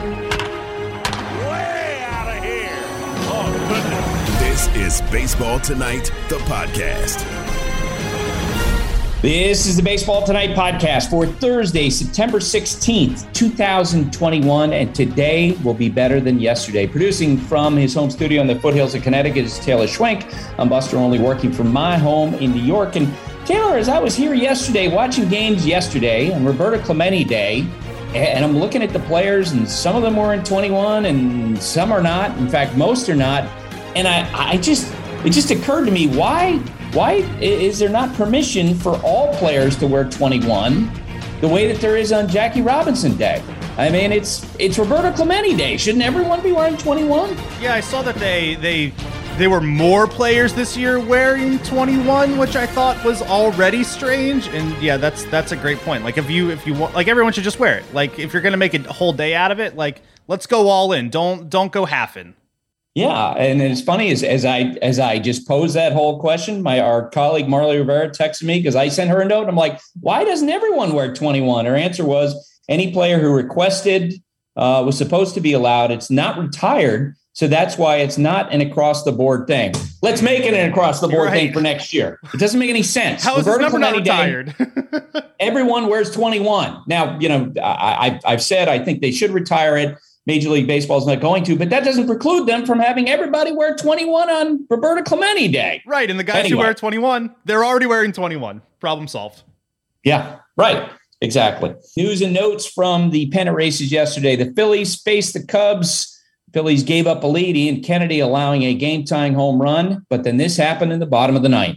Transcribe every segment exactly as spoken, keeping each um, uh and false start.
Way out of here. Oh, goodness. This is Baseball Tonight, the podcast. This is the Baseball Tonight podcast for Thursday, September sixteenth, twenty twenty-one, and today will be better than yesterday. Producing from his home studio in the foothills of Connecticut is Taylor Schwenk. I'm Buster Olney, working from my home in New York. And Taylor, as I was here yesterday, watching games yesterday on Roberto Clemente Day, and I'm looking at the players, and some of them were in twenty-one, and some are not. In fact, most are not. And I, I just, it just occurred to me, why... Why is there not permission for all players to wear twenty-one the way that there is on Jackie Robinson Day? I mean, it's it's Roberto Clemente Day. Shouldn't everyone be wearing twenty-one? Yeah, I saw that they they they were more players this year wearing twenty-one, which I thought was already strange. And yeah, that's that's a great point. Like if you if you want, like everyone should just wear it. Like if you're gonna make a whole day out of it, like let's go all in. Don't don't go half in. Yeah, and it's funny as, as I as I just posed that whole question, my our colleague Marley Rivera texted me because I sent her a note. And I'm like, why doesn't everyone wear twenty-one? Her answer was any player who requested uh, was supposed to be allowed. It's not retired, so that's why it's not an across the board thing. Let's make it an across the board right. thing for next year. It doesn't make any sense. How is this number not retired? Day, everyone wears twenty-one. Now, you know, I, I, I've said I think they should retire it. Major League Baseball is not going to, but that doesn't preclude them from having everybody wear twenty-one on Roberto Clemente Day. Right, and the guys anyway. who wear twenty-one, they're already wearing twenty-one. Problem solved. Yeah, right. Exactly. News and notes from the pennant races yesterday. The Phillies faced the Cubs. Phillies gave up a lead, Ian Kennedy allowing a game-tying home run, but then this happened in the bottom of the ninth.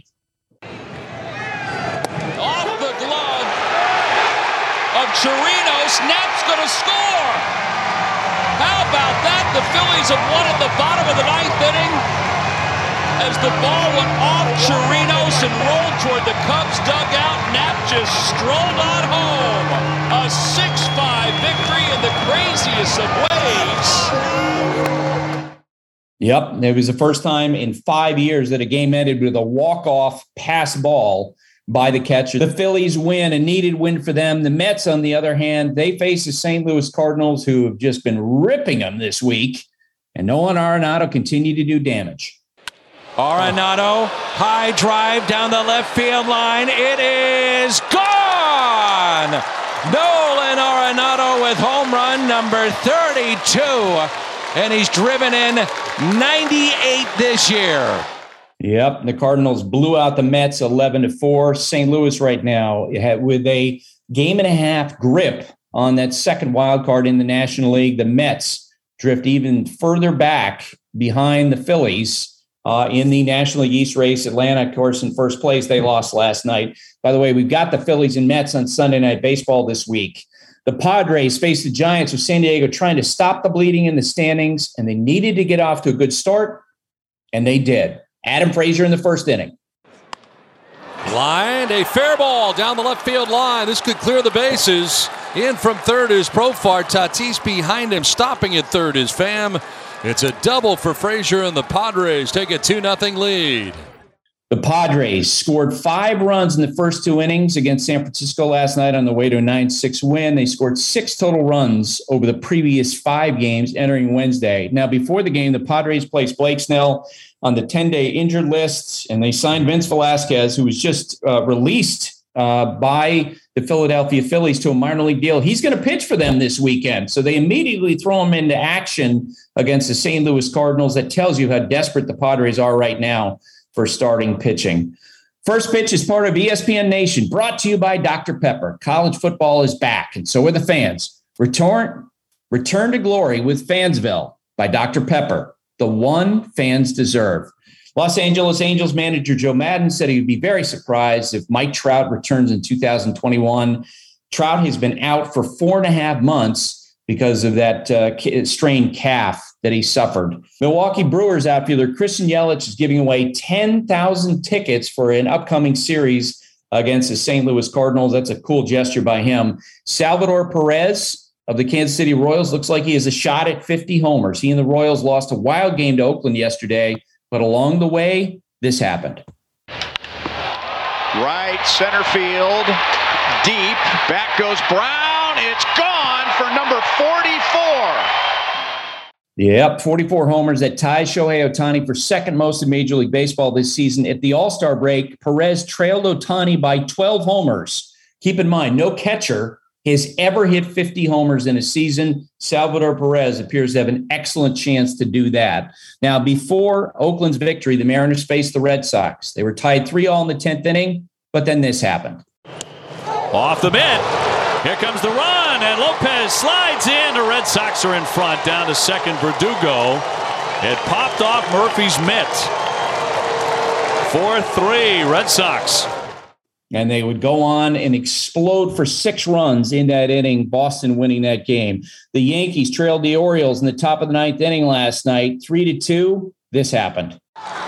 Off the glove of Chirinos, Knapp's going to score. How about that? The Phillies have won at the bottom of the ninth inning as the ball went off Chirinos and rolled toward the Cubs dugout. Knapp just strolled on home. A six five victory in the craziest of ways. Yep, it was the first time in five years that a game ended with a walk-off pass ball by the catcher. The Phillies win, a needed win for them. The Mets, on the other hand, they face the Saint Louis Cardinals, who have just been ripping them this week. And Nolan Arenado continued to do damage. Arenado, high drive down the left field line. It is gone! Nolan Arenado with home run number thirty-two. And he's driven in ninety-eight this year. Yep, the Cardinals blew out the Mets eleven to four. Saint Louis right now with a game and a half grip on that second wild card in the National League. The Mets drift even further back behind the Phillies uh, in the National League East race. Atlanta, of course, in first place. They lost last night. By the way, we've got the Phillies and Mets on Sunday Night Baseball this week. The Padres faced the Giants of San Diego trying to stop the bleeding in the standings, and they needed to get off to a good start, and they did. Adam Frazier in the first inning. Line, a fair ball down the left field line. This could clear the bases. In from third is Profar. Tatis behind him. Stopping at third is Pham. It's a double for Frazier, and the Padres take a two nothing lead. The Padres scored five runs in the first two innings against San Francisco last night on the way to a nine six win. They scored six total runs over the previous five games entering Wednesday. Now, before the game, the Padres placed Blake Snell on the ten-day injured list, and they signed Vince Velasquez, who was just uh, released uh, by the Philadelphia Phillies to a minor league deal. He's going to pitch for them this weekend, so they immediately throw him into action against the Saint Louis Cardinals. That tells you how desperate the Padres are right now for starting pitching. First Pitch is part of E S P N Nation, brought to you by Doctor Pepper. College football is back, and so are the fans. Return, return to glory with Fansville by Doctor Pepper, the one fans deserve. Los Angeles Angels manager Joe Maddon said he would be very surprised if Mike Trout returns in two thousand twenty-one. Trout has been out for four and a half months because of that uh, strained calf that he suffered. Milwaukee Brewers outfielder Christian Yelich is giving away ten thousand tickets for an upcoming series against the Saint Louis Cardinals. That's a cool gesture by him. Salvador Perez of the Kansas City Royals looks like he has a shot at fifty homers. He and the Royals lost a wild game to Oakland yesterday, but along the way, this happened. Right center field, deep, back goes Brown. It's gone. for number forty-four. Yep, forty-four homers. That ties Shohei Ohtani for second most in Major League Baseball this season. At the All-Star break, Perez trailed Ohtani by twelve homers. Keep in mind, no catcher has ever hit fifty homers in a season. Salvador Perez appears to have an excellent chance to do that. Now, before Oakland's victory, the Mariners faced the Red Sox. They were tied three all in the tenth inning, but then this happened. Off the mitt. Here comes the run, and Lopez slides in. The Red Sox are in front, down to second, Verdugo. It popped off Murphy's mitt. four three, Red Sox. And they would go on and explode for six runs in that inning, Boston winning that game. The Yankees trailed the Orioles in the top of the ninth inning last night, three to two. This happened.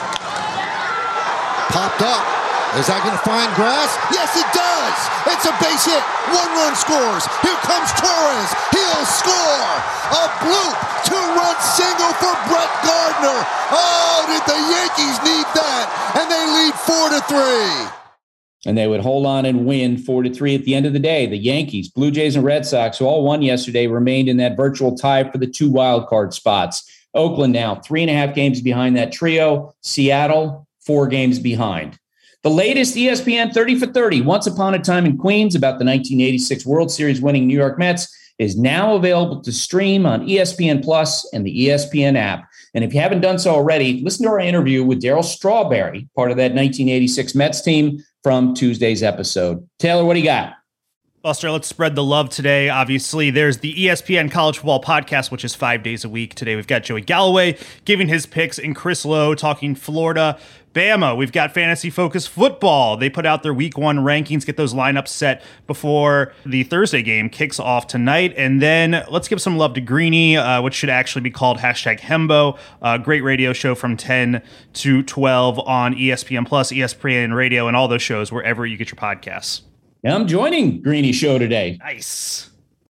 Popped up. Is that going to find grass? Yes, it does. It's a base hit. One run scores. Here comes Torres. He'll score. A bloop. Two-run single for Brett Gardner. Oh, did the Yankees need that? And they lead four to three. And they would hold on and win four to three at the end of the day. The Yankees, Blue Jays, and Red Sox, who all won yesterday, remained in that virtual tie for the two wild card spots. Oakland now three and a half games behind that trio. Seattle, four games behind. The latest E S P N thirty for thirty, Once Upon a Time in Queens, about the nineteen eighty-six World Series winning New York Mets, is now available to stream on E S P N Plus and the E S P N app. And if you haven't done so already, listen to our interview with Darryl Strawberry, part of that nineteen eighty-six Mets team, from Tuesday's episode. Taylor, what do you got? Buster, let's spread the love today. Obviously, there's the E S P N College Football Podcast, which is five days a week. Today, we've got Joey Galloway giving his picks and Chris Lowe talking Florida, Bama. We've got Fantasy Focus Football. They put out their week one rankings, get those lineups set before the Thursday game kicks off tonight. And then let's give some love to Greeny, uh, which should actually be called hashtag Hembo. Uh, great radio show from ten to twelve on E S P N Plus, E S P N Radio, and all those shows wherever you get your podcasts. And I'm joining Greeny Show today. Nice.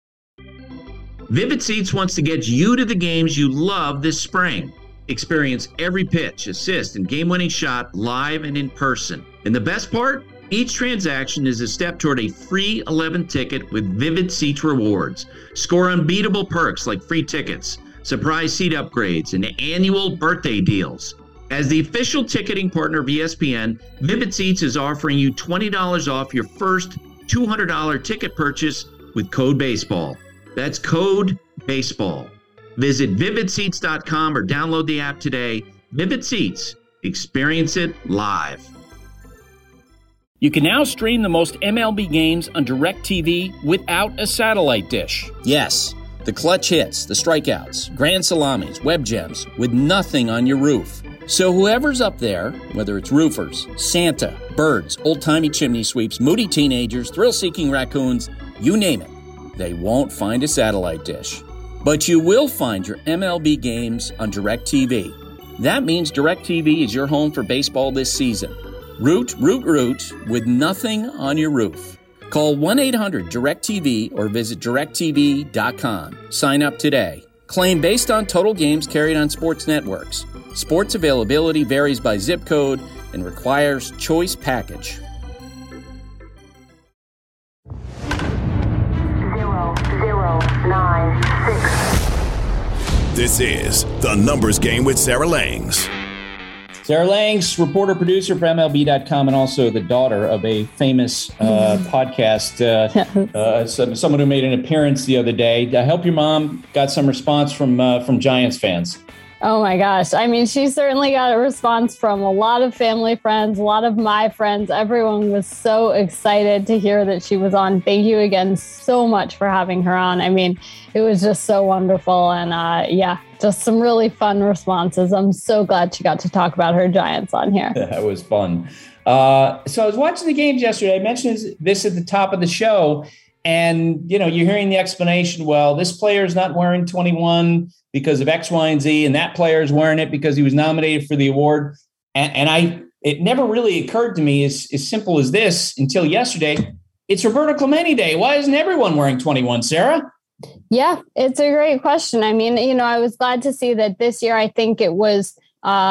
Vivid Seats wants to get you to the games you love this spring. Experience every pitch, assist, and game-winning shot live and in person. And the best part? Each transaction is a step toward a free eleventh ticket with Vivid Seats rewards. Score unbeatable perks like free tickets, surprise seat upgrades, and annual birthday deals. As the official ticketing partner of E S P N, Vivid Seats is offering you twenty dollars off your first two hundred dollars ticket purchase with code BASEBALL. That's code BASEBALL. Visit vivid seats dot com or download the app today. Vivid Seats. Experience it live. You can now stream the most M L B games on DirecTV without a satellite dish. Yes, the clutch hits, the strikeouts, grand salamis, web gems, with nothing on your roof. So whoever's up there, whether it's roofers, Santa, birds, old-timey chimney sweeps, moody teenagers, thrill-seeking raccoons, you name it, they won't find a satellite dish. But you will find your M L B games on DirecTV. That means DirecTV is your home for baseball this season. Root, root, root with nothing on your roof. Call one eight hundred direct T V or visit direct T V dot com. Sign up today. Claim based on total games carried on sports networks. Sports availability varies by zip code and requires choice package. Zero, zero, nine, six. This is The Numbers Game with Sarah Langs. Sarah Langs, reporter, producer for M L B dot com, and also the daughter of a famous uh, podcast, uh, uh, some, someone who made an appearance the other day. I hope your mom got some response from uh, from Giants fans. Oh my gosh. I mean, she certainly got a response from a lot of family friends, a lot of my friends. Everyone was so excited to hear that she was on. Thank you again so much for having her on. I mean, it was just so wonderful. And uh, yeah, just some really fun responses. I'm so glad she got to talk about her Giants on here. That was fun. Uh, so I was watching the games yesterday. I mentioned this at the top of the show. And, you know, you're hearing the explanation, well, this player is not wearing twenty-one because of X, Y, and Z, and that player is wearing it because he was nominated for the award. And, and I, it never really occurred to me as, as simple as this until yesterday. It's Roberto Clemente Day. Why isn't everyone wearing twenty-one, Sarah? Yeah, it's a great question. I mean, you know, I was glad to see that this year. I think it was uh,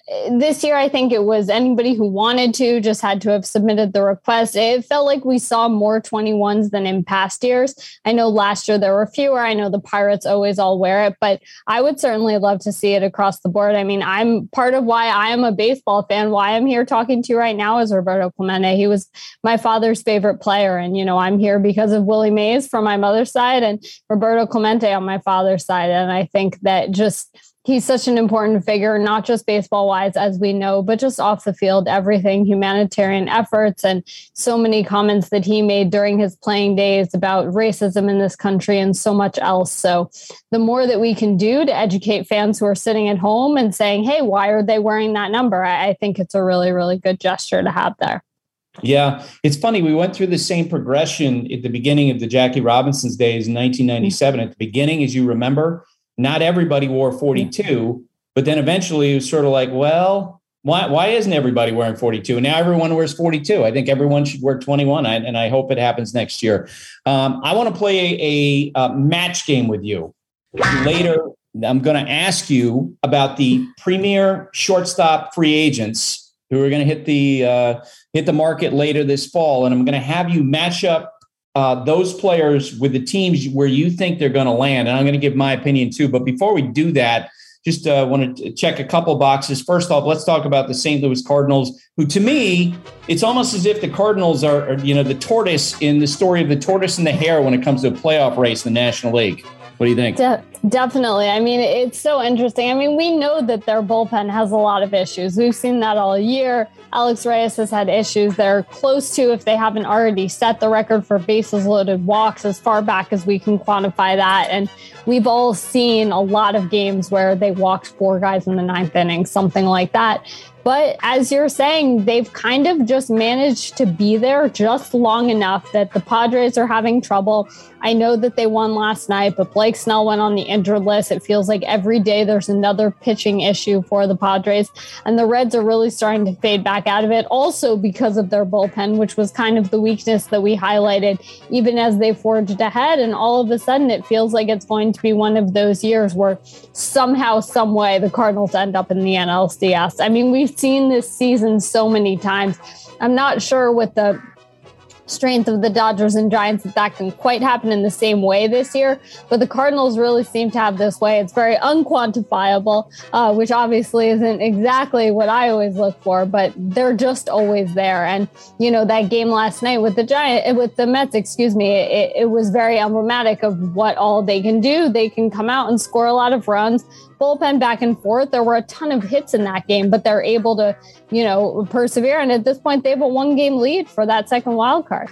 this year, I think it was anybody who wanted to just had to have submitted the request. It felt like we saw more twenty-ones than in past years. I know last year there were fewer. I know the Pirates always all wear it, but I would certainly love to see it across the board. I mean, I'm part of why I am a baseball fan. Why I'm here talking to you right now is Roberto Clemente. He was my father's favorite player. And, you know, I'm here because of Willie Mays from my mother's side and Roberto Clemente on my father's side. And I think that just he's such an important figure, not just baseball wise, as we know, but just off the field, everything, humanitarian efforts, and so many comments that he made during his playing days about racism in this country and so much else. So the more that we can do to educate fans who are sitting at home and saying, hey, why are they wearing that number? I, I think it's a really, really good gesture to have there. Yeah, it's funny. We went through the same progression at the beginning of the Jackie Robinson's days in nineteen ninety-seven. At the beginning, as you remember, not everybody wore forty-two, but then eventually it was sort of like, well, why why isn't everybody wearing forty-two? And now everyone wears forty-two. I think everyone should wear twenty-one, and I hope it happens next year. Um, I want to play a, a, a match game with you. Later, I'm going to ask you about the premier shortstop free agents who are going to hit the uh, hit the market later this fall, and I'm going to have you match up Uh, those players with the teams where you think they're going to land. And I'm going to give my opinion too. But before we do that, just uh, want to check a couple boxes. First off, let's talk about the Saint Louis Cardinals, who to me, it's almost as if the Cardinals are, are, you know, the tortoise in the story of the tortoise and the hare when it comes to a playoff race in the National League. What do you think? De- definitely. I mean, it's so interesting. I mean, we know that their bullpen has a lot of issues. We've seen that all year. Alex Reyes has had issues. They're close to, if they haven't already set the record for bases loaded walks as far back as we can quantify that. And we've all seen a lot of games where they walked four guys in the ninth inning, something like that. But as you're saying, they've kind of just managed to be there just long enough that the Padres are having trouble. I know that they won last night, but Blake Snell went on the injured list. It feels like every day there's another pitching issue for the Padres, and the Reds are really starting to fade back out of it. Also because of their bullpen, which was kind of the weakness that we highlighted even as they forged ahead. And all of a sudden it feels like it's going to be one of those years where somehow, some way the Cardinals end up in the N L C S. I mean, we've seen this season so many times. I'm not sure with the strength of the Dodgers and Giants that that can quite happen in the same way this year, but the Cardinals really seem to have this way. It's very unquantifiable, uh, which obviously isn't exactly what I always look for, but they're just always there. And you know, that game last night with the Giant, with the Mets, excuse me, it, it was very emblematic of what all they can do. They can come out and score a lot of runs. Bullpen back and forth. There were a ton of hits in that game, but they're able to, you know, persevere. And at this point, they have a one-game lead for that second wild card.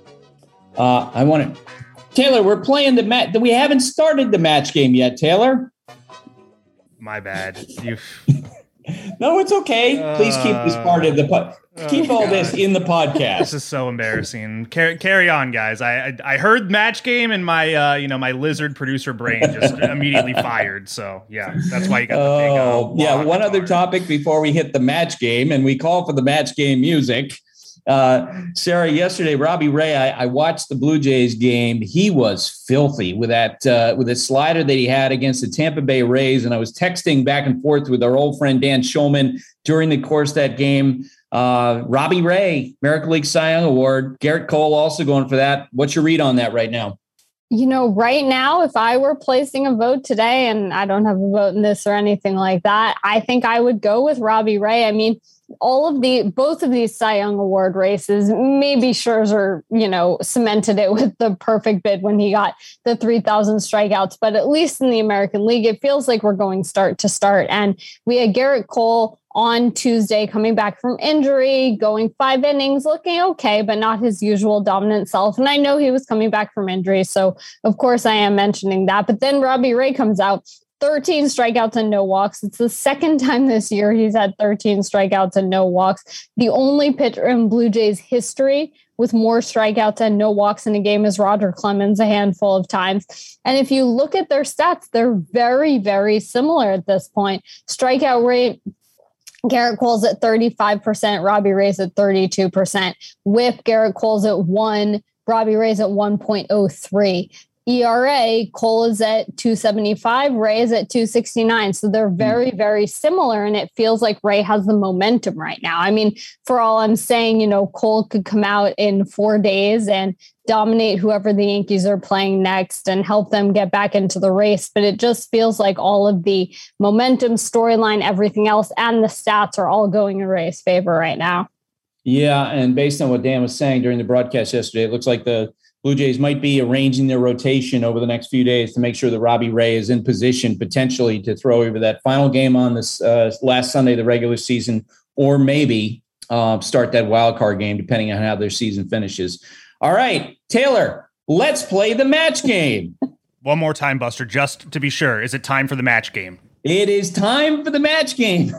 Uh, I want to, Taylor. We're playing the match. We haven't started the match game yet, Taylor. My bad. You. No, it's okay. Please keep this part of the pod. Keep oh, all God. this in the podcast. This is so embarrassing. Car- carry on, guys. I, I I heard match game and my uh you know my lizard producer brain just immediately fired. So yeah, that's why you got the big. Uh, oh yeah. One other topic before we hit the match game, and we call for the match game music. Uh, Sarah, yesterday, Robbie Ray, I, I watched the Blue Jays game. He was filthy with that uh, with a slider that he had against the Tampa Bay Rays, and I was texting back and forth with our old friend Dan Shulman during the course of that game. Uh, Robbie Ray, American League Cy Young Award. Garrett Cole also going for that. What's your read on that right now? You know, right now, if I were placing a vote today, and I don't have a vote in this or anything like that, I think I would go with Robbie Ray. I mean, all of the, both of these Cy Young Award races, maybe Scherzer, you know, cemented it with the perfect bid when he got the three thousand strikeouts. But at least in the American League, it feels like we're going start to start. And we had Garrett Cole on Tuesday coming back from injury, going five innings, looking okay, but not his usual dominant self. And I know he was coming back from injury, so of course I am mentioning that. But then Robbie Ray comes out, thirteen strikeouts and no walks. It's the second time this year he's had thirteen strikeouts and no walks. The only pitcher in Blue Jays history with more strikeouts and no walks in a game is Roger Clemens a handful of times. And if you look at their stats, they're very, very similar at this point. Strikeout rate, Garrett Cole's at thirty-five percent, Robbie Ray's at thirty-two percent. Whip, Garrett Cole's at one, Robbie Ray's at one point oh three. E R A, Cole is at two seventy-five, Ray is at two sixty-nine. So they're very, very similar. And it feels like Ray has the momentum right now. I mean, for all I'm saying, you know, Cole could come out in four days and dominate whoever the Yankees are playing next and help them get back into the race. But it just feels like all of the momentum, storyline, everything else, and the stats are all going in Ray's favor right now. Yeah. And based on what Dan was saying during the broadcast yesterday, it looks like the Blue Jays might be arranging their rotation over the next few days to make sure that Robbie Ray is in position potentially to throw over that final game on this uh, last Sunday of the regular season, or maybe uh, start that wild card game, depending on how their season finishes. All right, Taylor, let's play the match game. One more time, Buster, just to be sure. Is it time for the match game? It is time for the match game.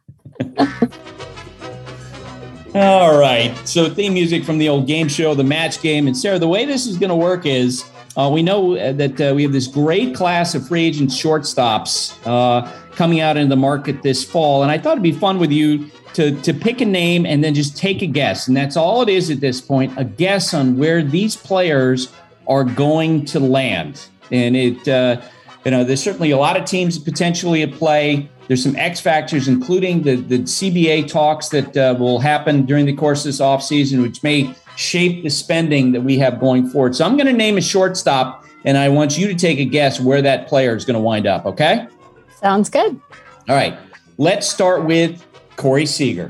All right. So theme music from the old game show, The Match Game. And Sarah, the way this is going to work is uh, we know that uh, we have this great class of free agent shortstops uh, coming out into the market this fall. And I thought it'd be fun with you to, to pick a name and then just take a guess. And that's all it is at this point, a guess on where these players are going to land. And it, uh, you know, there's certainly a lot of teams potentially at play. There's some X factors, including the, the C B A talks that uh, will happen during the course of this offseason, which may shape the spending that we have going forward. So I'm going to name a shortstop, and I want you to take a guess where that player is going to wind up, okay? Sounds good. All right. Let's start with Corey Seager.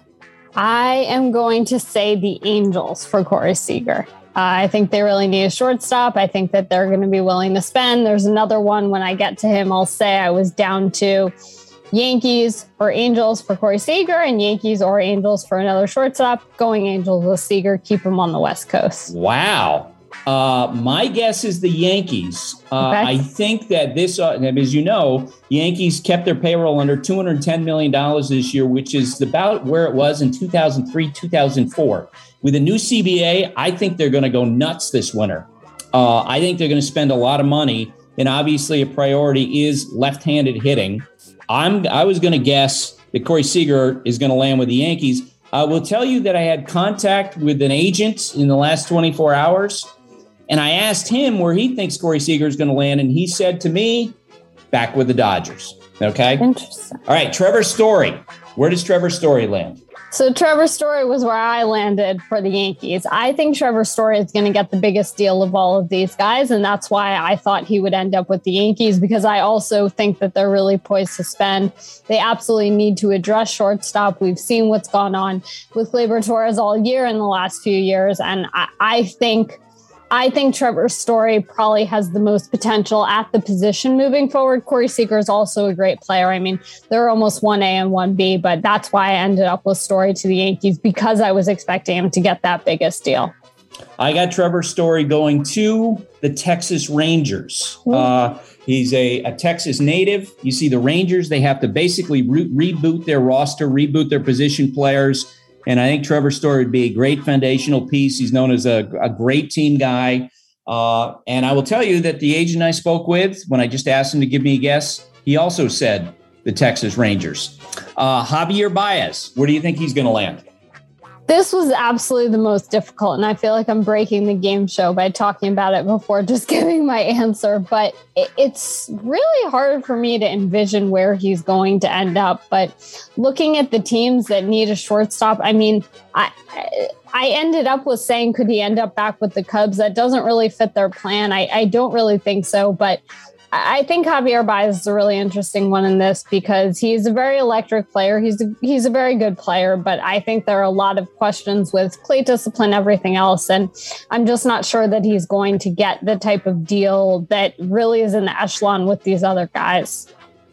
I am going to say the Angels for Corey Seager. Uh, I think they really need a shortstop. I think that they're going to be willing to spend. There's another one when I get to him, I'll say I was down to Yankees or Angels for Corey Seager and Yankees or Angels for another shortstop. Going Angels with Seager, keep him on the West Coast. Wow. Uh, my guess is the Yankees. Uh, Okay. I think that this, uh, as you know, Yankees kept their payroll under two hundred ten million dollars this year, which is about where it was in two thousand three, two thousand four. With a new C B A, I think they're going to go nuts this winter. Uh, I think they're going to spend a lot of money, and obviously a priority is left-handed hitting. I'm, I was going to guess that Corey Seager is going to land with the Yankees. I will tell you that I had contact with an agent in the last twenty-four hours, and I asked him where he thinks Corey Seager is going to land, and he said to me, back with the Dodgers. Okay? Interesting. All right, Trevor Story. Where does Trevor Story land? So Trevor Story was where I landed for the Yankees. I think Trevor Story is going to get the biggest deal of all of these guys, and that's why I thought he would end up with the Yankees, because I also think that they're really poised to spend. They absolutely need to address shortstop. We've seen what's gone on with Gleyber Torres all year in the last few years, and I, I think... I think Trevor Story probably has the most potential at the position moving forward. Corey Seager is also a great player. I mean, they're almost one A and one B, but that's why I ended up with Story to the Yankees, because I was expecting him to get that biggest deal. I got Trevor Story going to the Texas Rangers. Uh, he's a, a Texas native. You see the Rangers, they have to basically re- reboot their roster, reboot their position players. And I think Trevor Story would be a great foundational piece. He's known as a, a great team guy. Uh, and I will tell you that the agent I spoke with, when I just asked him to give me a guess, he also said the Texas Rangers. Uh, Javier Baez, where do you think he's going to land? This was absolutely the most difficult, and I feel like I'm breaking the game show by talking about it before just giving my answer, but it's really hard for me to envision where he's going to end up. But looking at the teams that need a shortstop, I mean, I I ended up with saying, could he end up back with the Cubs? That doesn't really fit their plan. I, I don't really think so, but I think Javier Baez is a really interesting one in this, because he's a very electric player. He's a, he's a very good player, but I think there are a lot of questions with plate discipline, everything else. And I'm just not sure that he's going to get the type of deal that really is in the echelon with these other guys.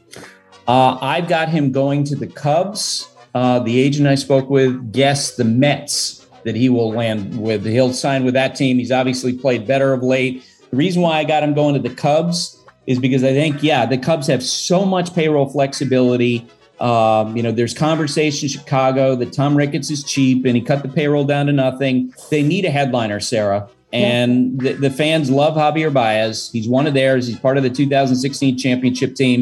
Uh, I've got him going to the Cubs. Uh, the agent I spoke with guessed the Mets that he will land with. He'll sign with that team. He's obviously played better of late. The reason why I got him going to the Cubs is because I think, yeah, the Cubs have so much payroll flexibility. Um, you know, there's conversation in Chicago that Tom Ricketts is cheap and he cut the payroll down to nothing. They need a headliner, Sarah. And the, the fans love Javier Baez. He's one of theirs. He's part of the two thousand sixteen championship team.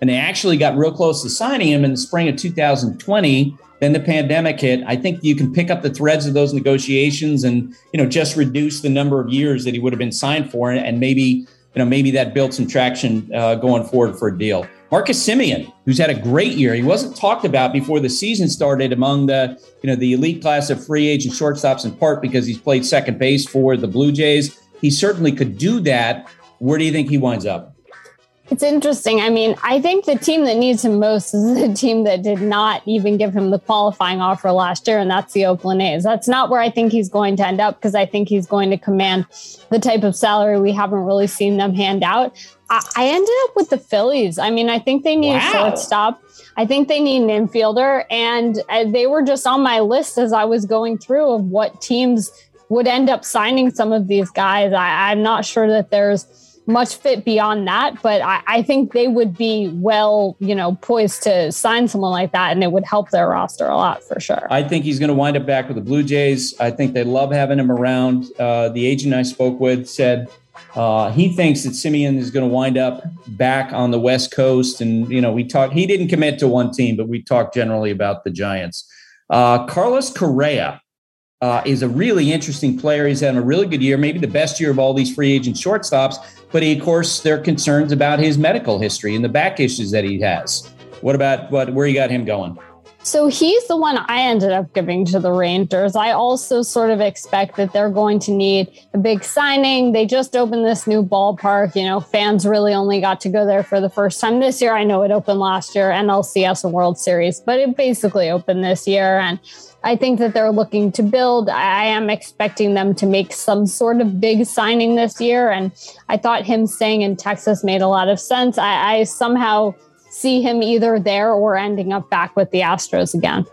and they actually got real close to signing him in the spring of two thousand twenty. Then the pandemic hit. I think you can pick up the threads of those negotiations and, you know, just reduce the number of years that he would have been signed for. And maybe, you know, maybe that built some traction uh, going forward for a deal. Marcus Semien, who's had a great year. He wasn't talked about before the season started among the, you know, the elite class of free agent shortstops, in part because he's played second base for the Blue Jays. He certainly could do that. Where do you think he winds up? It's interesting. I mean, I think the team that needs him most is the team that did not even give him the qualifying offer last year, and that's the Oakland A's. That's not where I think he's going to end up, because I think he's going to command the type of salary we haven't really seen them hand out. I, I ended up with the Phillies. I mean, I think they need wow. a shortstop. I think they need an infielder, and uh, they were just on my list as I was going through of what teams would end up signing some of these guys. I, I'm not sure that there's much fit beyond that, but I, I think they would be well, you know, poised to sign someone like that, and it would help their roster a lot for sure. I think he's going to wind up back with the Blue Jays. I think they love having him around. Uh, the agent I spoke with said uh, he thinks that Semien is going to wind up back on the West Coast. And, you know, we talked, he didn't commit to one team, but we talked generally about the Giants. Uh, Carlos Correa uh, is a really interesting player. He's having a really good year, maybe the best year of all these free agent shortstops. But he, of course, there are concerns about his medical history and the back issues that he has. What about what? Where you got him going? So he's the one I ended up giving to the Rangers. I also sort of expect that they're going to need a big signing. They just opened this new ballpark. You know, fans really only got to go there for the first time this year. I know it opened last year, N L C S and World Series, but it basically opened this year. And I think that they're looking to build. I am expecting them to make some sort of big signing this year. And I thought him staying in Texas made a lot of sense. I, I somehow see him either there or ending up back with the Astros again.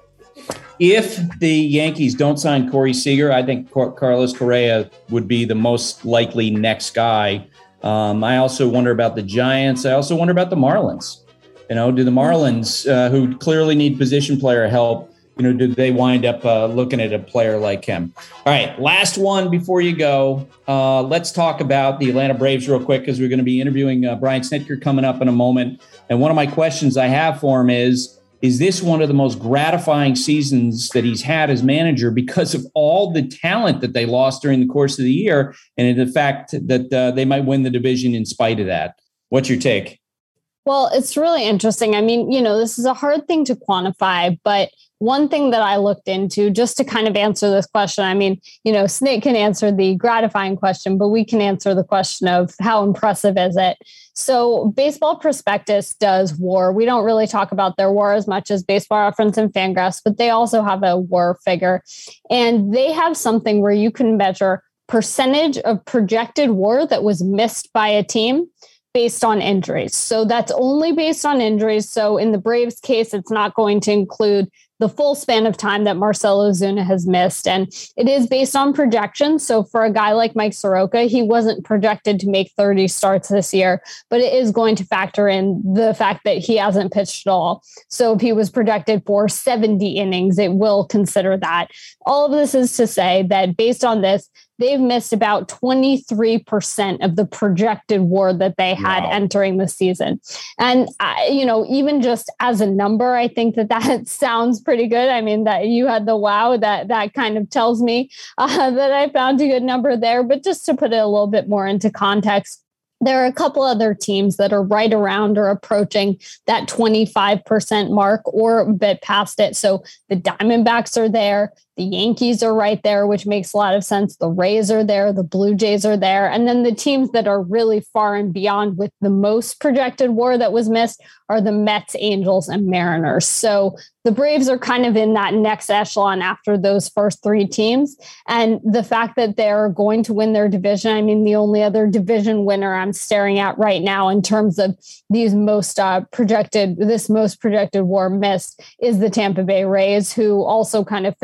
If the Yankees don't sign Corey Seager, I think Carlos Correa would be the most likely next guy. Um, I also wonder about the Giants. I also wonder about the Marlins. You know, do the Marlins, uh, who clearly need position player help, you know, do they wind up uh, looking at a player like him? All right, last one before you go. Uh, let's talk about the Atlanta Braves real quick, because we're going to be interviewing uh, Brian Snitker coming up in a moment. And one of my questions I have for him is, is this one of the most gratifying seasons that he's had as manager because of all the talent that they lost during the course of the year and the fact that uh, they might win the division in spite of that? What's your take? Well, it's really interesting. I mean, you know, this is a hard thing to quantify, but one thing that I looked into just to kind of answer this question, I mean, you know, Snake can answer the gratifying question, but we can answer the question of how impressive is it? So Baseball Prospectus does WAR. We don't really talk about their WAR as much as Baseball Reference and Fangraphs, but they also have a WAR figure. And they have something where you can measure percentage of projected WAR that was missed by a team based on injuries. So that's only based on injuries. So in the Braves case, it's not going to include the full span of time that Marcell Ozuna has missed. And it is based on projections. So for a guy like Mike Soroka, he wasn't projected to make thirty starts this year, but it is going to factor in the fact that he hasn't pitched at all. So if he was projected for seventy innings, it will consider that. All of this is to say that based on this, they've missed about twenty-three percent of the projected WAR that they had wow. entering the season. And, uh, you know, even just as a number, I think that that sounds pretty good. I mean, that you had the wow, that that kind of tells me uh, that I found a good number there. But just to put it a little bit more into context, there are a couple other teams that are right around or approaching that twenty-five percent mark or a bit past it. So the Diamondbacks are there. The Yankees are right there, which makes a lot of sense. The Rays are there. The Blue Jays are there. And then the teams that are really far and beyond with the most projected WAR that was missed are the Mets, Angels, and Mariners. So the Braves are kind of in that next echelon after those first three teams. And the fact that they're going to win their division, I mean, the only other division winner I'm staring at right now in terms of these most uh, projected, this most projected WAR missed is the Tampa Bay Rays, who also kind of fit the bill.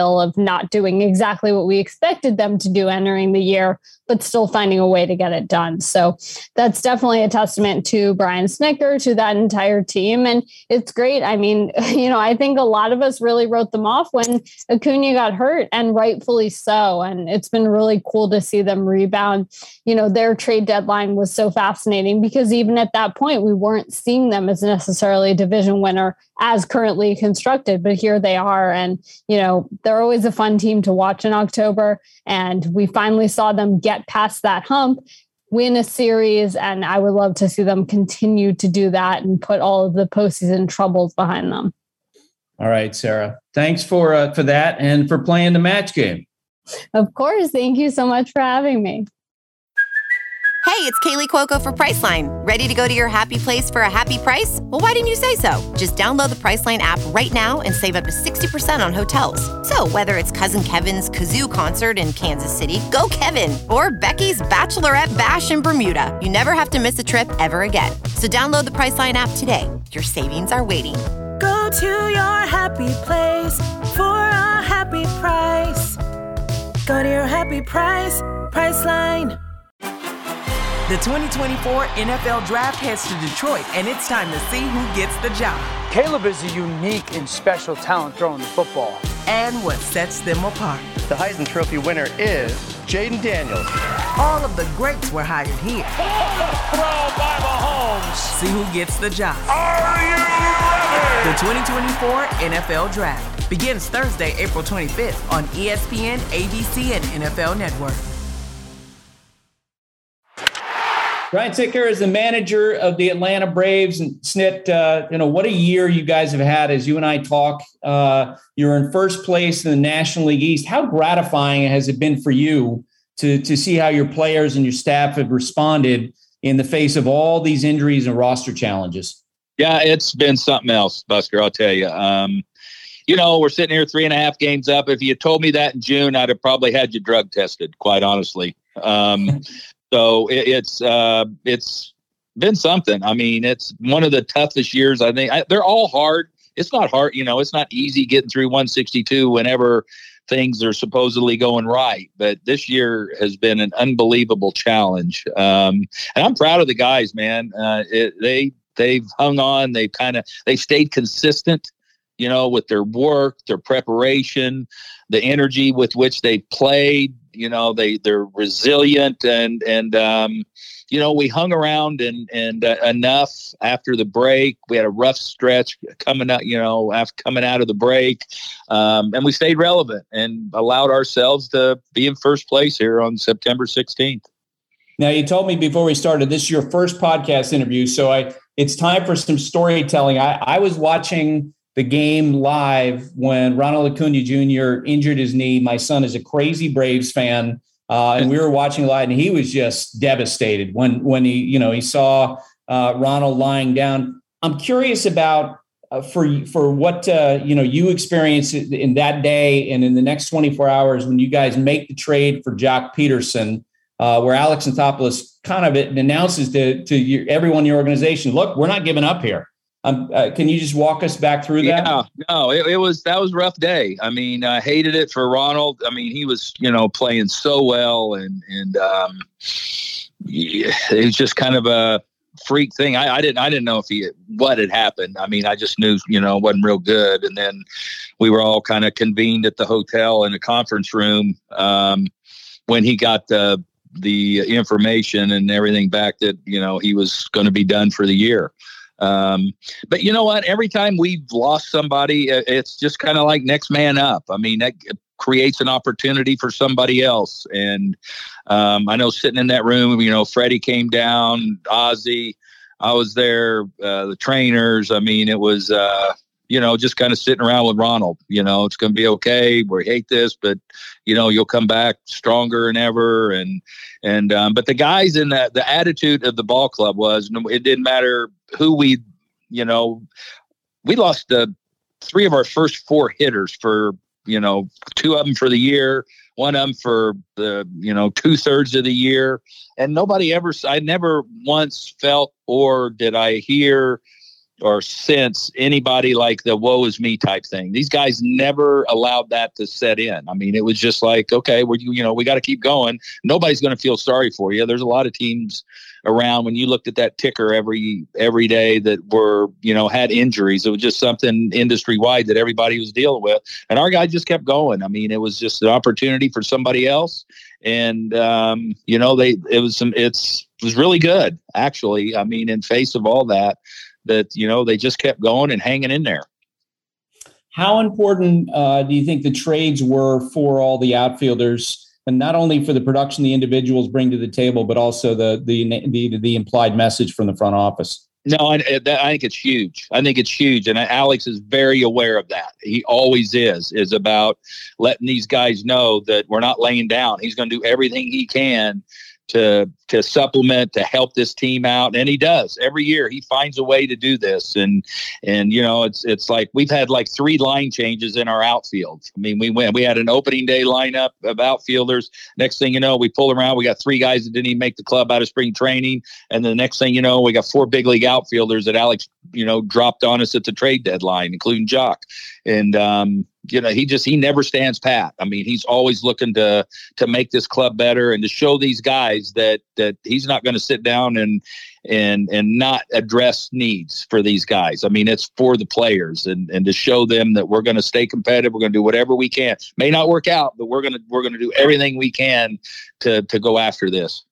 still of not doing exactly what we expected them to do entering the year, but still finding a way to get it done. So that's definitely a testament to Brian Snitker, to that entire team. And it's great. I mean, you know, I think a lot of us really wrote them off when Acuna got hurt, and rightfully so. And it's been really cool to see them rebound. You know, their trade deadline was so fascinating because even at that point, we weren't seeing them as necessarily a division winner as currently constructed, but here they are. And, you know, they're always a fun team to watch in October. And we finally saw them get past that hump, win a series. And I would love to see them continue to do that and put all of the postseason troubles behind them. All right, Sarah, thanks for, uh, for that and for playing the match game. Of course. Thank you so much for having me. Hey, it's Kaylee Cuoco for Priceline. Ready to go to your happy place for a happy price? Well, why didn't you say so? Just download the Priceline app right now and save up to sixty percent on hotels. So whether it's Cousin Kevin's Kazoo Concert in Kansas City, go Kevin, or Becky's Bachelorette Bash in Bermuda, you never have to miss a trip ever again. So download the Priceline app today. Your savings are waiting. Go to your happy place for a happy price. Go to your happy price, Priceline. The twenty twenty-four N F L Draft heads to Detroit, and it's time to see who gets the job. Caleb is a unique and special talent throwing the football. And what sets them apart. The Heisman Trophy winner is Jaden Daniels. All of the greats were hired here. Throw by Mahomes. See who gets the job. Are you ready? The twenty twenty-four N F L Draft begins Thursday, April twenty-fifth on E S P N, A B C, and N F L Network. Brian Snitker is the manager of the Atlanta Braves. And Snit, uh, you know, what a year you guys have had as you and I talk. Uh, you're in first place in the National League East. How gratifying has it been for you to, to see how your players and your staff have responded in the face of all these injuries and roster challenges? Yeah, it's been something else, Buster, I'll tell you. Um, you know, we're sitting here three and a half games up. If you had told me that in June, I'd have probably had you drug tested, quite honestly. Um So it, it's uh, it's been something. I mean, it's one of the toughest years, I think. I, they're all hard. It's not hard. You know, it's not easy getting through one sixty-two whenever things are supposedly going right. But this year has been an unbelievable challenge. Um, and I'm proud of the guys, man. Uh, it, they, they've hung on. They've kind of they've stayed consistent, you know, with their work, their preparation, the energy with which they played. You know, they, they're resilient and, and, um, you know, we hung around and, and uh, enough after the break. We had a rough stretch coming out, you know, after coming out of the break. Um, and we stayed relevant and allowed ourselves to be in first place here on September sixteenth. Now, you told me before we started, this is your first podcast interview. So I, it's time for some storytelling. I, I was watching the game live when Ronald Acuna Junior injured his knee. My son is a crazy Braves fan, uh, and we were watching live, and he was just devastated when when he you know he saw uh, Ronald lying down. I'm curious about uh, for for what uh, you know you experienced in that day and in the next twenty-four hours when you guys make the trade for Jock Peterson, uh, where Alex Anthopoulos kind of announces to to your, everyone in the organization, "Look, we're not giving up here." Um, uh, can you just walk us back through that? Yeah, no, it, it was, that was a rough day. I mean, I hated it for Ronald. I mean, he was, you know, playing so well and, and, um, yeah, it was just kind of a freak thing. I, I didn't, I didn't know if he, what had happened. I mean, I just knew, you know, it wasn't real good. And then we were all kind of convened at the hotel in the conference room, um, when he got the, the information and everything back that, you know, he was going to be done for the year. Um, but you know what, every time we've lost somebody, it's just kind of like next man up. I mean, that creates an opportunity for somebody else. And, um, I know sitting in that room, you know, Freddie came down, Ozzie, I was there, uh, the trainers. I mean, it was, uh, you know, just kind of sitting around with Ronald, you know, it's going to be okay. We hate this, but you know, you'll come back stronger than ever. And, and, um, but the guys in that, the attitude of the ball club was, it didn't matter who we, you know, we lost the three of our first four hitters for, you know, two of them for the year, one of them for the, you know, two thirds of the year. And nobody ever, I never once felt, or did I hear or since anybody like the woe is me type thing. These guys never allowed that to set in. I mean, it was just like, okay, we you know we got to keep going. Nobody's going to feel sorry for you. There's a lot of teams around when you looked at that ticker every every day that were, you know, had injuries. It was just something industry wide that everybody was dealing with. And our guy just kept going. I mean, it was just an opportunity for somebody else. And, um, you know, they it was some it's it was really good, actually. I mean, in face of all that, that, you know, they just kept going and hanging in there. How important uh, do you think the trades were for all the outfielders? And not only for the production the individuals bring to the table, but also the the the, the implied message from the front office. No, I, I think it's huge. I think it's huge. And Alex is very aware of that. He always is, is about letting these guys know that we're not laying down. He's going to do everything he can to to supplement, to help this team out. And he does. Every year he finds a way to do this. And, and you know, it's it's like we've had like three line changes in our outfield. I mean, we went, we had an opening day lineup of outfielders. Next thing you know, we pull around, we got three guys that didn't even make the club out of spring training. And the next thing you know, we got four big league outfielders that Alex, you know, dropped on us at the trade deadline, including Jock. And, um, you know, he just, he never stands pat. I mean, he's always looking to, to make this club better and to show these guys that, that he's not going to sit down and, and, and not address needs for these guys. I mean, it's for the players and, and to show them that we're going to stay competitive. We're going to do whatever we can. May not work out, but we're going to, we're going to do everything we can to, to go after this.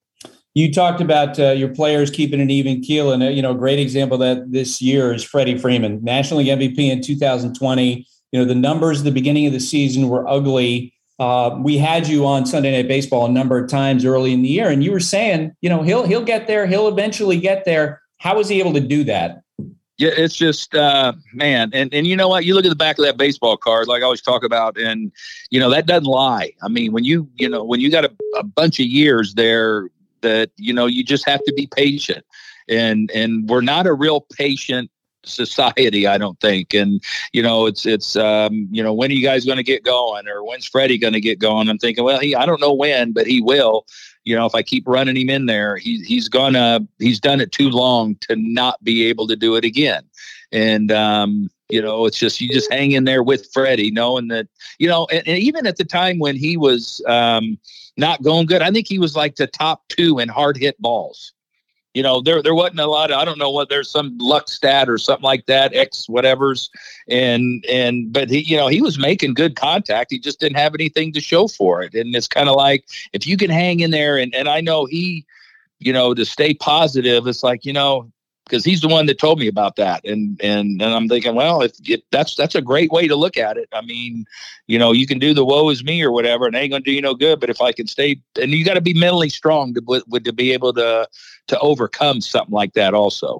You talked about uh, your players keeping an even keel, and uh, you know, a great example of that this year is Freddie Freeman, National League M V P in two thousand twenty. You know, the numbers at the beginning of the season were ugly. Uh, we had you on Sunday Night Baseball a number of times early in the year, and you were saying, you know, he'll he'll get there. He'll eventually get there. How was he able to do that? Yeah, it's just, uh, man. And, and you know what? You look at the back of that baseball card, like I always talk about, and, you know, that doesn't lie. I mean, when you, you know, when you got a, a bunch of years there that, you know, you just have to be patient. And, and we're not a real patient society, I don't think. And, you know, it's, it's, um, you know, when are you guys going to get going, or when's Freddie going to get going? I'm thinking, well, he, I don't know when, but he will. You know, if I keep running him in there, he, he's gonna, he's done it too long to not be able to do it again. And, um, you know, it's just, you just hang in there with Freddie, knowing that, you know, and, and even at the time when he was um, not going good, I think he was like the top two in hard hit balls. You know, there there wasn't a lot of, I don't know what, there's some luck stat or something like that, X whatevers. And, and, but he, you know, he was making good contact. He just didn't have anything to show for it. And it's kind of like, if you can hang in there, and, and I know he, you know, to stay positive, it's like, you know, because he's the one that told me about that. And, and, and I'm thinking, well, if, if that's, that's a great way to look at it. I mean, you know, you can do the woe is me or whatever, and it ain't going to do you no good. But if I can stay, and you got to be mentally strong to, to be able to, to overcome something like that also.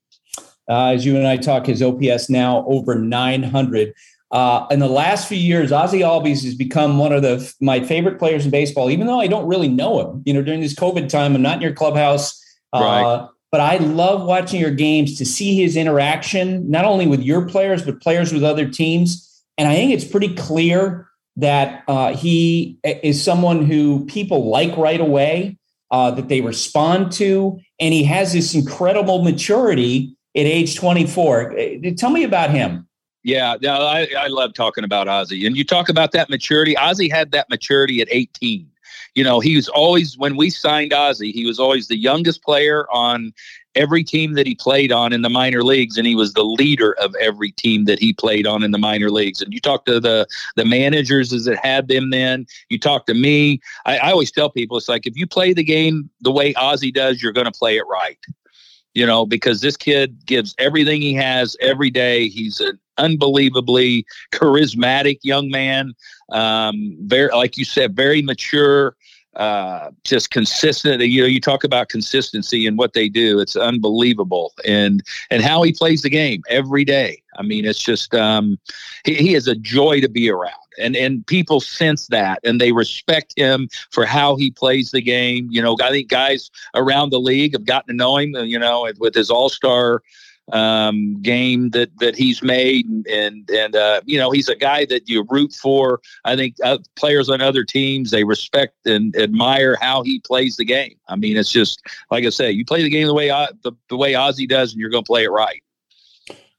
Uh, as you and I talk, his O P S now over nine hundred. Uh, in the last few years, Ozzie Albies has become one of the my favorite players in baseball, even though I don't really know him. You know, during this COVID time, I'm not in your clubhouse. Uh, right. But I love watching your games to see his interaction, not only with your players, but players with other teams. And I think it's pretty clear that uh, he is someone who people like right away, uh, that they respond to. And he has this incredible maturity at age twenty-four. Tell me about him. Yeah, no, I, I love talking about Ozzie. And you talk about that maturity. Ozzie had that maturity at eighteen. You know, he was always, when we signed Ozzie, he was always the youngest player on every team that he played on in the minor leagues, and he was the leader of every team that he played on in the minor leagues. And you talk to the the managers as it had them then, you talk to me. I, I always tell people, it's like, if you play the game the way Ozzie does, you're going to play it right. You know, because this kid gives everything he has every day. He's an unbelievably charismatic young man. Um, very, like you said, very mature, uh, just consistent. You know, you talk about consistency and what they do. It's unbelievable. And, and how he plays the game every day. I mean, it's just, um, he, he is a joy to be around. And and people sense that, and they respect him for how he plays the game. You know, I think guys around the league have gotten to know him, you know, with his all-star um, game that that he's made. And, and, and uh, you know, he's a guy that you root for. I think uh, players on other teams, they respect and admire how he plays the game. I mean, it's just, like I say, you play the game the way, the, the way Ozzie does, and you're going to play it right.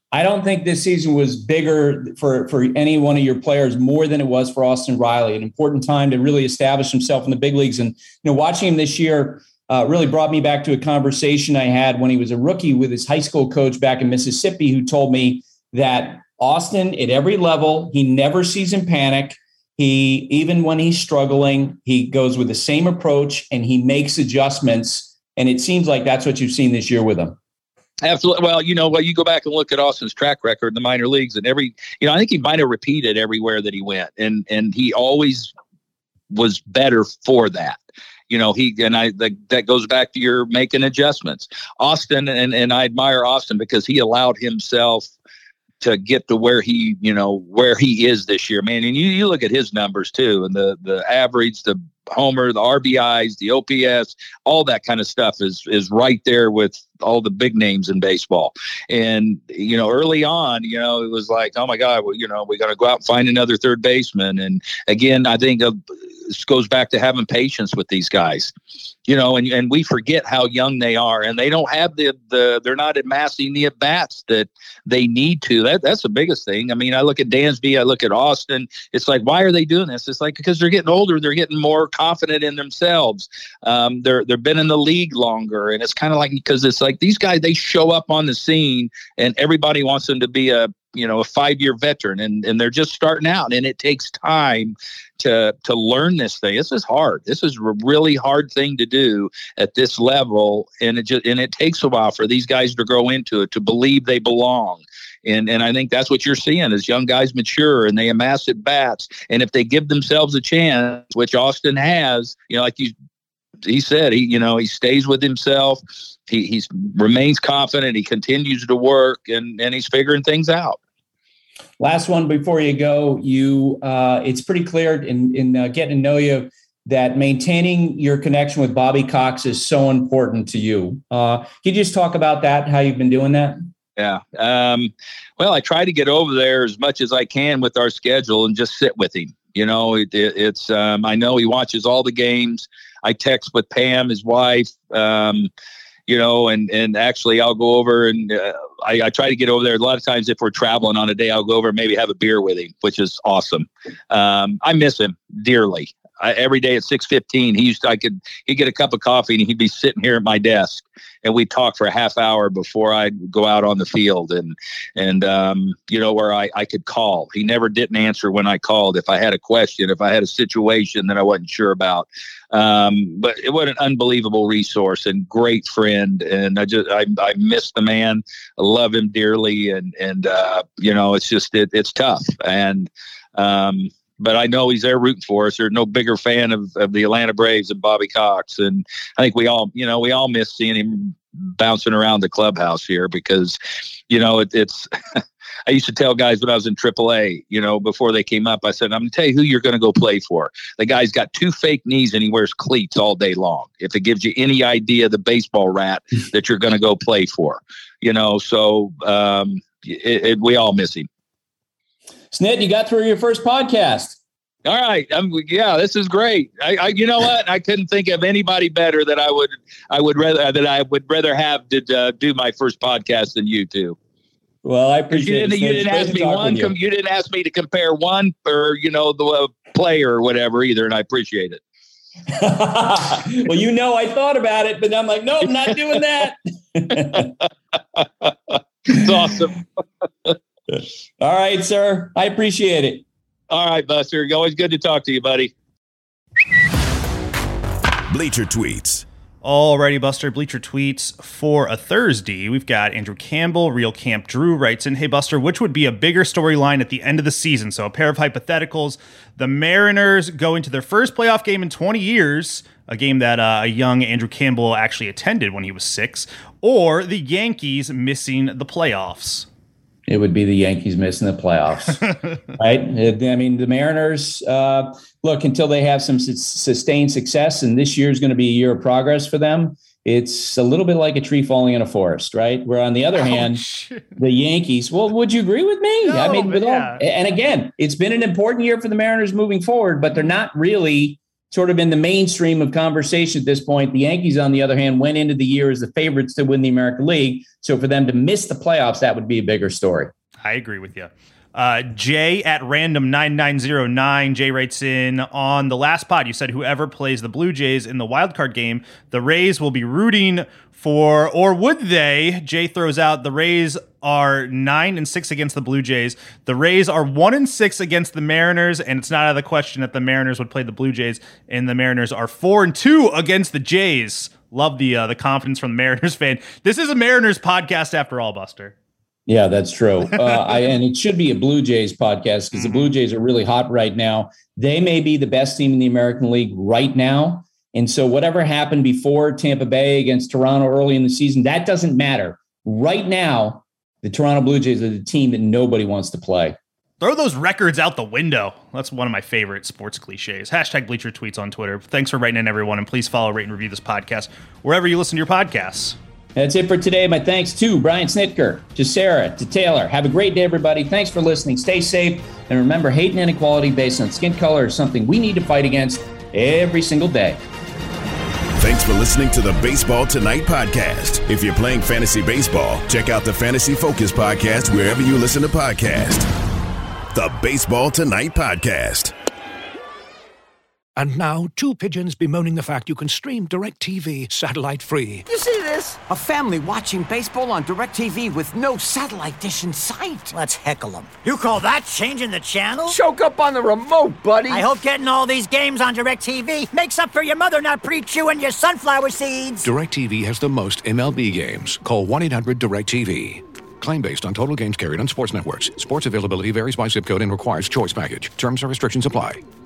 I don't think this season was bigger for, for any one of your players more than it was for Austin Riley. An important time to really establish himself in the big leagues. And, you know, watching him this year uh, really brought me back to a conversation I had when he was a rookie with his high school coach back in Mississippi, who told me that Austin, at every level, he never sees him panic. He, even when he's struggling, he goes with the same approach and he makes adjustments. And it seems like that's what you've seen this year with him. Absolutely. Well, you know, well, you go back and look at Austin's track record in the minor leagues, and every, you know, I think he might have repeated everywhere that he went, and and he always was better for that. You know, he and I the, that goes back to your making adjustments. Austin, and and I admire Austin because he allowed himself to get to where he, you know, where he is this year, man. And you, you look at his numbers too, and the the average, the homer, the R B Is, the O P S, all that kind of stuff is is right there with all the big names in baseball. And, you know, early on, you know, it was like, oh my God, well, you know, we got to go out and find another third baseman. And again, I think uh, this goes back to having patience with these guys, you know, and, and we forget how young they are, and they don't have the, the they're not amassing the at-bats that they need to. That That's the biggest thing. I mean, I look at Dansby, I look at Austin. It's like, why are they doing this? It's like, because they're getting older. They're getting more confident in themselves. Um, they're, they've been in the league longer. And it's kind of like, because it's like these guys, they show up on the scene and everybody wants them to be a, you know, a five-year veteran, and, and they're just starting out, and it takes time to, to learn this thing. This is hard. This is a really hard thing to do at this level. And it just, and it takes a while for these guys to grow into it, to believe they belong. And and I think that's what you're seeing as young guys mature and they amass at bats. And if they give themselves a chance, which Austin has, you know, like you, he said, he, you know, he stays with himself. He he's remains confident. He continues to work, and, and he's figuring things out. Last one before you go, you uh, it's pretty clear in, in uh, getting to know you that maintaining your connection with Bobby Cox is so important to you. Uh, can you just talk about that, how you've been doing that? Yeah. Um, well, I try to get over there as much as I can with our schedule and just sit with him. You know, it, it, it's, um, I know he watches all the games. I text with Pam, his wife, um, you know, and, and actually I'll go over and uh, I, I try to get over there. A lot of times if we're traveling on a day, I'll go over and maybe have a beer with him, which is awesome. Um, I miss him dearly. I, every day at six fifteen, he used to, I could, he'd get a cup of coffee and he'd be sitting here at my desk, and we'd talk for a half hour before I'd go out on the field. And, and, um, you know, where I, I could call. He never didn't answer when I called. If I had a question, if I had a situation that I wasn't sure about. Um, but it was an unbelievable resource and great friend. And I just, I, I miss the man. I love him dearly. And, and, uh, you know, it's just, it, it's tough. And, um, but I know he's there rooting for us. There's no bigger fan of, of the Atlanta Braves than Bobby Cox. And I think we all, you know, we all miss seeing him bouncing around the clubhouse here because, you know, it, it's, I used to tell guys when I was in triple A, you know, before they came up, I said, I'm going to tell you who you're going to go play for. The guy's got two fake knees and he wears cleats all day long. If it gives you any idea, the baseball rat that you're going to go play for, you know, so um, it, it, we all miss him. Snit, you got through your first podcast. All right. Um, yeah, this is great. I, I, you know what? I couldn't think of anybody better that I would, I would rather that I would rather have to uh, do my first podcast than you two. Well, I appreciate you didn't, it. You didn't ask me one. You. Com, you didn't ask me to compare one or you know the uh, player or whatever either, and I appreciate it. Well, you know, I thought about it, but I'm like, no, I'm not doing that. It's awesome. All right, sir. I appreciate it. All right, Buster. Always good to talk to you, buddy. Bleacher Tweets. Alrighty, Buster. Bleacher Tweets for a Thursday. We've got Andrew Campbell, Real Camp Drew writes in, hey, Buster, which would be a bigger storyline at the end of the season? So a pair of hypotheticals. The Mariners go into their first playoff game in twenty years, a game that uh, a young Andrew Campbell actually attended when he was six, or the Yankees missing the playoffs. It would be the Yankees missing the playoffs, right? I mean, the Mariners, uh, look, until they have some su- sustained success, and this year is going to be a year of progress for them, it's a little bit like a tree falling in a forest, right? Where on the other hand, Ouch. the Yankees, well, would you agree with me? No, I mean, with yeah. all, and again, it's been an important year for the Mariners moving forward, but they're not really sort of in the mainstream of conversation at this point. The Yankees, on the other hand, went into the year as the favorites to win the American League. So for them to miss the playoffs, that would be a bigger story. I agree with you. Uh, Jay at random nine nine zero nine. Jay writes in, on the last pod, you said whoever plays the Blue Jays in the wild card game, the Rays will be rooting for, or would they? Jay throws out, the Rays are nine and six against the Blue Jays. The Rays are one and six against the Mariners, and it's not out of the question that the Mariners would play the Blue Jays, and the Mariners are four and two against the Jays. Love the uh, the confidence from the Mariners fan. This is a Mariners podcast after all, Buster. Yeah, that's true. Uh, I, and it should be a Blue Jays podcast because the Blue Jays are really hot right now. They may be the best team in the American League right now. And so whatever happened before Tampa Bay against Toronto early in the season, that doesn't matter. Right now, the Toronto Blue Jays are the team that nobody wants to play. Throw those records out the window. That's one of my favorite sports cliches. Hashtag Bleacher Tweets on Twitter. Thanks for writing in, everyone. And please follow, rate, and review this podcast wherever you listen to your podcasts. That's it for today. My thanks to Brian Snitker, to Sarah, to Taylor. Have a great day, everybody. Thanks for listening. Stay safe. And remember, hate and inequality based on skin color is something we need to fight against every single day. Thanks for listening to the Baseball Tonight podcast. If you're playing fantasy baseball, check out the Fantasy Focus podcast wherever you listen to podcasts. The Baseball Tonight podcast. And now, two pigeons bemoaning the fact you can stream DirecTV satellite-free. You see this? A family watching baseball on DirecTV with no satellite dish in sight. Let's heckle them. You call that changing the channel? Choke up on the remote, buddy. I hope getting all these games on DirecTV makes up for your mother not pre-chewing your sunflower seeds. DirecTV has the most M L B games. Call one eight hundred direct T V. Claim based on total games carried on sports networks. Sports availability varies by zip code and requires choice package. Terms and restrictions apply.